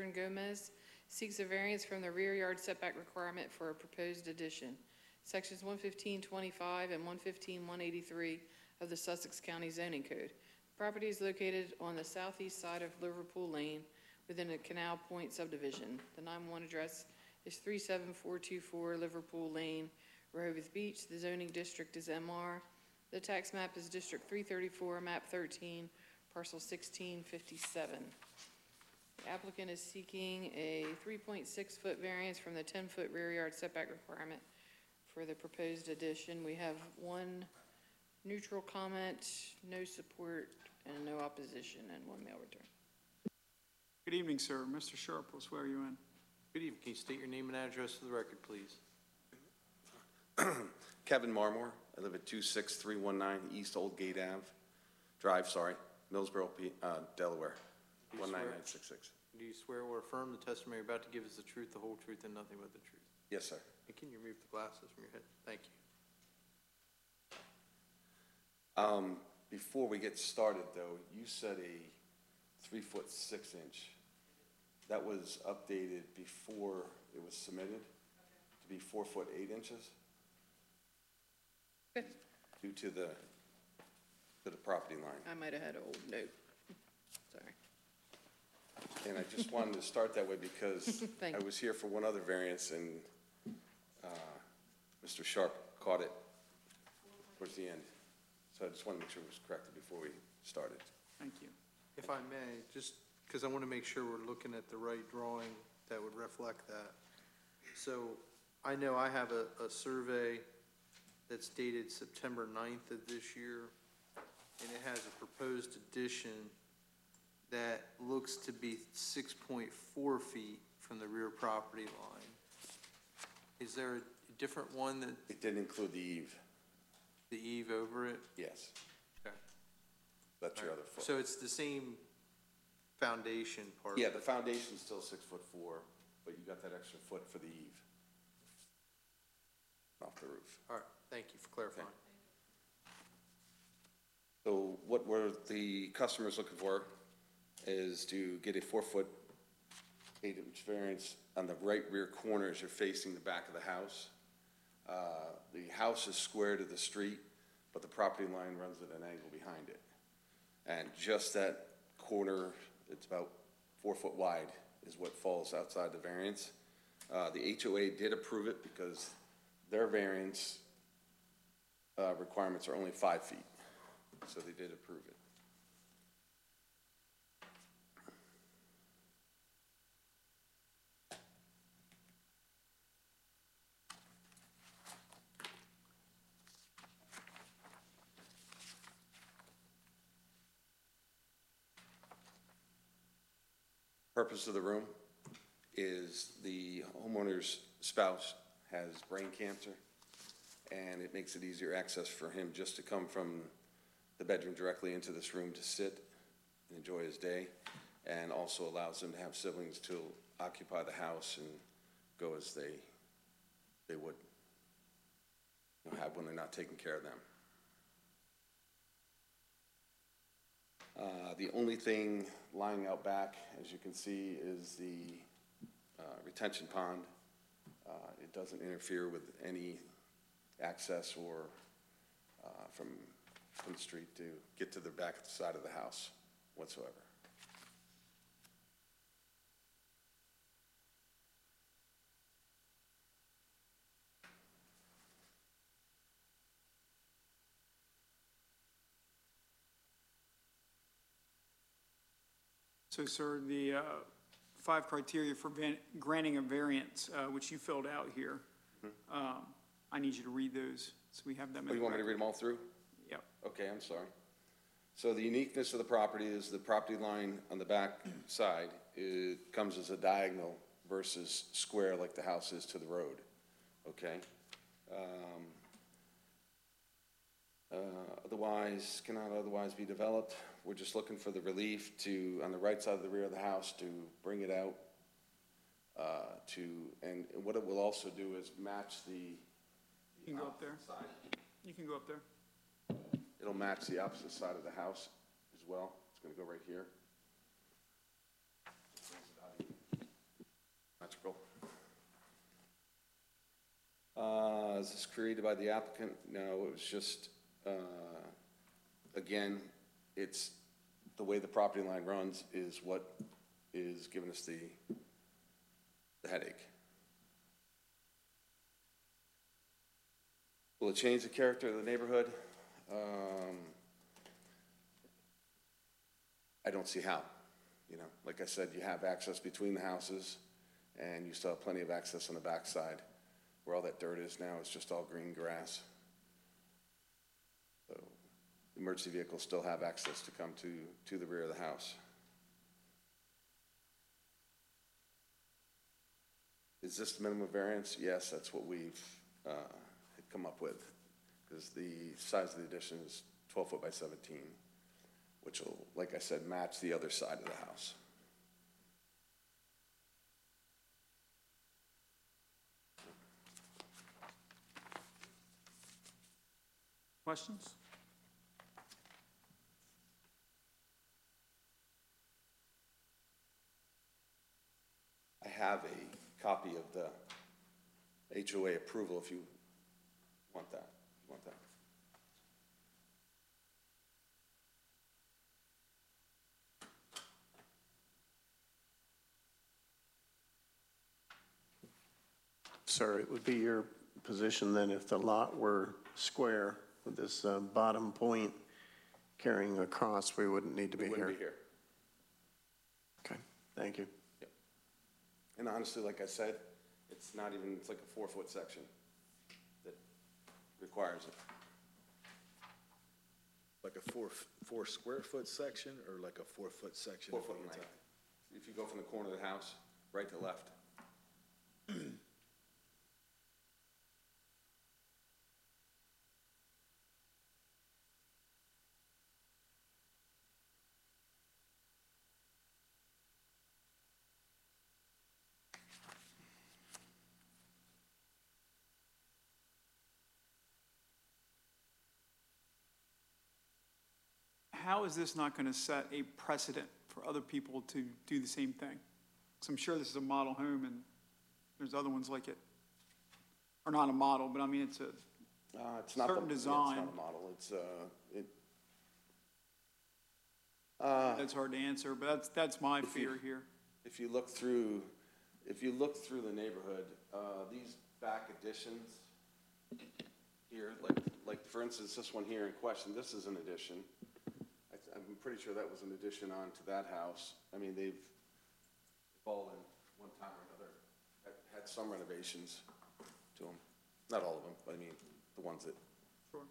Aaron Gomez seeks a variance from the rear yard setback requirement for a proposed addition. Sections 115.25 and 115.183 of the Sussex County Zoning Code. The property is located on the southeast side of Liverpool Lane within a Canal Point subdivision. The 911 address is 37424 Liverpool Lane, Rehoboth Beach. The zoning district is MR. The tax map is District 334, Map 13, Parcel 1657. The applicant is seeking a 3.6-foot variance from the 10-foot rear yard setback requirement for the proposed addition. We have one neutral comment, no support, and no opposition, and one mail return. Good evening, sir. Mr. Sharp will swear you in. Good evening. Can you state your name and address for the record, please? Kevin Marmore. I live at 26319 East Old Gate Ave Drive, Millsboro, Delaware, 19966. Do you swear or affirm the testimony you're about to give is the truth, the whole truth, and nothing but the truth? Yes, sir. And can you remove the glasses from your head? Thank you. Before we get started, though, you said a 3-foot 6 inch. That was updated before it was submitted to be 4 foot 8 inches due to the property line. I might have had an old note. Sorry. And I just wanted to start that way because I was here for one other variance, and Mr. Sharp caught it towards the end. So I just want to make sure it was corrected before we started. Thank you. If I may, just because I want to make sure we're looking at the right drawing that would reflect that. So I know I have a survey that's dated September 9th of this year, and it has a proposed addition that looks to be 6.4 feet from the rear property line. Is there a different one that? It didn't include the eave. The eave over it? Yes. Okay. That's your other foot. So it's the same foundation part? Yeah, the foundation's still 6'4", but you got that extra foot for the eave off the roof. All right, thank you for clarifying. So what were the customers looking for is to get a 4 foot 8 inch variance on the right rear corner as you're facing the back of the house. The house is square to the street, but the property line runs at an angle behind it. And just that corner, it's about 4 foot wide, is what falls outside the variance. The HOA did approve it because their variance requirements are only 5 feet. So they did approve it. Purpose of the room is the homeowner's spouse has brain cancer, and it makes it easier access for him just to come from the bedroom directly into this room to sit and enjoy his day, and also allows him to have siblings to occupy the house and go as they would have when they're not taking care of them. The only thing lying out back, as you can see, is the retention pond. It doesn't interfere with any access or from the street to get to the back side of the house whatsoever. So, sir, the 5 criteria for granting a variance, which you filled out here, I need you to read those so we have them. Oh, you want me to read them all through? Yep. Okay, I'm sorry. So the uniqueness of the property is the property line on the back side, it comes as a diagonal versus square like the house is to the road, okay? Otherwise, cannot otherwise be developed. We're just looking for the relief to, on the right side of the rear of the house, to bring it out and what it will also do is match the You can go up there. side. You can go up there. It'll match the opposite side of the house as well. It's going to go right here. Is this created by the applicant? No, it was just, again, it's, the way the property line runs is what is giving us the headache. Will it change the character of the neighborhood? I don't see how. You know, like I said, you have access between the houses, and you still have plenty of access on the backside. Where all that dirt is now is just all green grass. So emergency vehicles still have access to come to the rear of the house. Is this the minimum variance? Yes, that's what we've had come up with, because the size of the addition is 12 foot by 17, which will, like I said, match the other side of the house. Questions? I have a copy of the HOA approval if you want that. You want that? Sir, it would be your position then if the lot were square with this bottom point carrying across, we wouldn't need to be We here? wouldn't be here. Okay, thank you. And honestly, like I said, it's not even, it's like a 4 foot section that requires it. Like a four square foot section or like a 4 foot section? 4 foot in length. If you go from the corner of the house, right to left. How is this not going to set a precedent for other people to do the same thing? Because I'm sure this is a model home and there's other ones like it. Or not a model, but I mean, it's a It's not certain the, yeah, design. It's not a model, it's, That's hard to answer, but that's my fear here. if you look through the neighborhood, these back additions here, like for instance, this one here in question, this is an addition. I'm pretty sure that was an addition onto that house. I mean, they've all in one time or another had some renovations to them. Not all of them, but I mean, the ones that, Sure.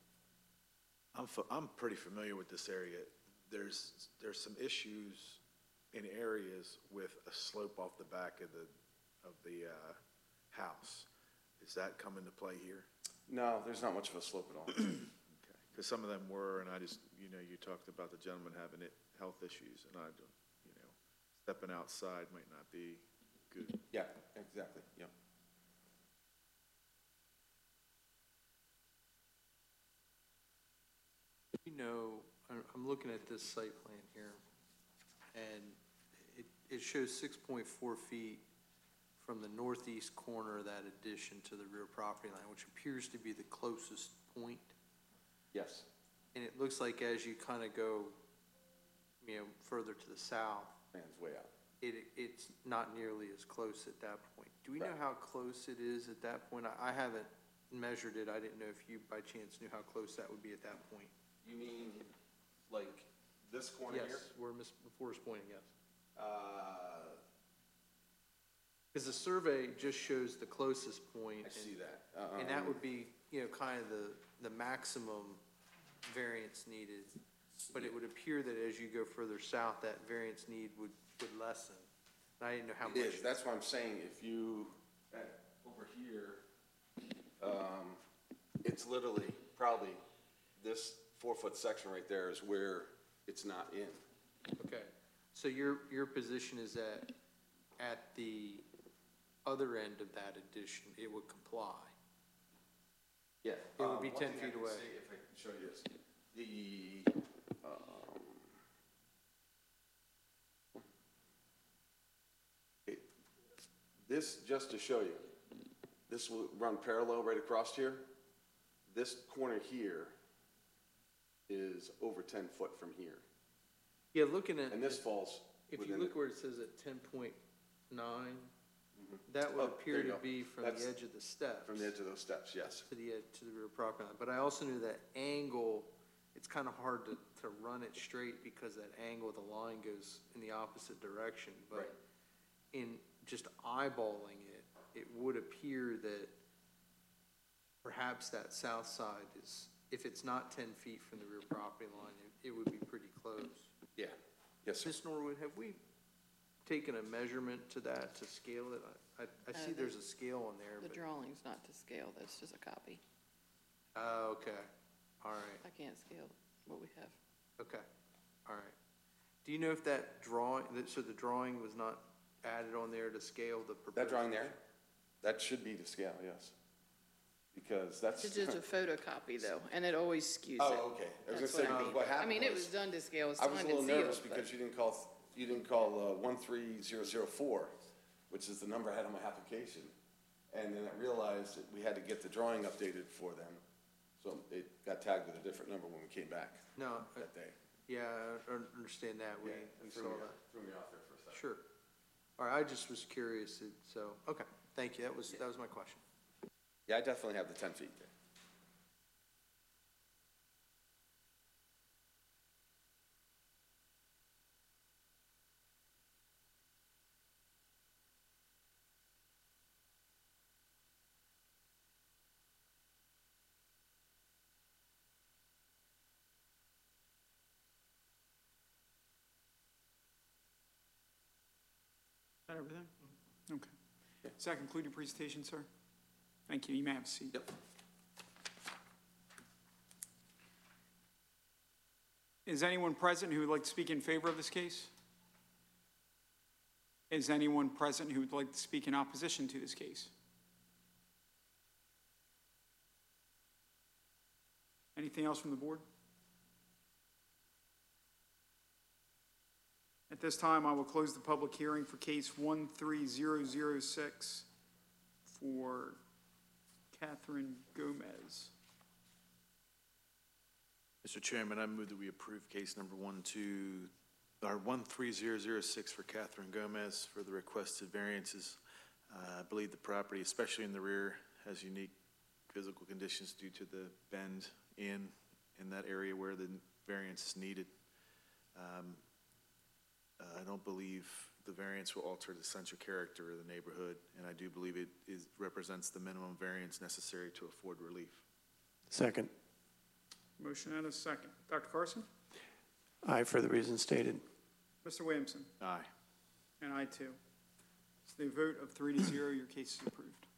I'm pretty familiar with this area. There's some issues in areas with a slope off the back of the house. Does that come into play here? no, there's not much of a slope at all. Okay, because some of them were, and I just, you talked about the gentleman having health issues, and I don't, stepping outside might not be good. Yeah, exactly, yeah. I'm looking at this site plan here, and it shows 6.4 feet from the northeast corner of that addition to the rear property line, which appears to be the closest point. Yes, And it looks like as you kind of go, further to the south, man's way out. it's not nearly as close at that point. Do we know Right. how close it is at that point? I haven't measured it. I didn't know if you by chance knew how close that would be at that point. You mean, like, this corner here? Yes, where Ms. LaFleur is pointing, yes. Because the survey just shows the closest point. I see that. And that would be, kind of the maximum variance needed. But it would appear that as you go further south, that variance need would lessen. And I didn't know how much. It is, that's what I'm saying, if you, over here, it's literally, probably, this 4 foot section right there is where it's not in. Okay, so your position is that at the other end of that addition, it would comply? Yeah. It would be one 10 thing I feet can away. say, if I can show you this, this, just to show you, this will run parallel right across here. This corner here is over 10 foot from here. Yeah, looking at, And this falls if you within look it. where it says at 10.9, that would Oh, appear there you to go. be from That's the edge of the steps. From the edge of those steps, yes. To the edge, to the rear property line. But I also knew that angle, it's kind of hard to run it straight because that angle, the line goes in the opposite direction. Right. But in just eyeballing it, it would appear that perhaps that south side is, if it's not 10 feet from the rear property line, it would be pretty close. Yeah, yes, sir. Ms. Norwood, have we taken a measurement to that to scale it? I see there's a scale on there, The but, drawing's not to scale, that's just a copy. okay, all right. I can't scale what we have. Okay, all right. Do you know if that drawing, so the drawing was not added on there to scale the proposed? That drawing there, that should be to scale, yes. Because that's. It's just a photocopy though, and it always skews it. Oh, okay. I was That's gonna say, what I because mean. what happened I mean, it was was, done to scale, it's I was a signed little and sealed, nervous but because you didn't call 13004, which is the number I had on my application. And then I realized that we had to get the drawing updated for them. So it got tagged with a different number when we came back No, that day. yeah, I understand that. We It saw threw me that. off- Threw me off there for a second. Sure. All right, I just was curious, so, okay, thank you. That was my question. Yeah, I definitely have the 10 feet there. Is that everything? Okay. Does that conclude your presentation, sir? Thank you. You may have a seat. Yep. Is anyone present who would like to speak in favor of this case? Is anyone present who would like to speak in opposition to this case? Anything else from the board? At this time, I will close the public hearing for case 13006 for Catherine Gomez. Mr. Chairman, I move that we approve case number 13006 for Catherine Gomez for the requested variances. I believe the property, especially in the rear, has unique physical conditions due to the bend in that area where the variance is needed. I don't believe the variance will alter the essential character of the neighborhood, and I do believe it represents the minimum variance necessary to afford relief. Second. Motion and a second. Dr. Carson? Aye, for the reasons stated. Mr. Williamson? Aye. And I too. So the vote of 3-0, your case is approved.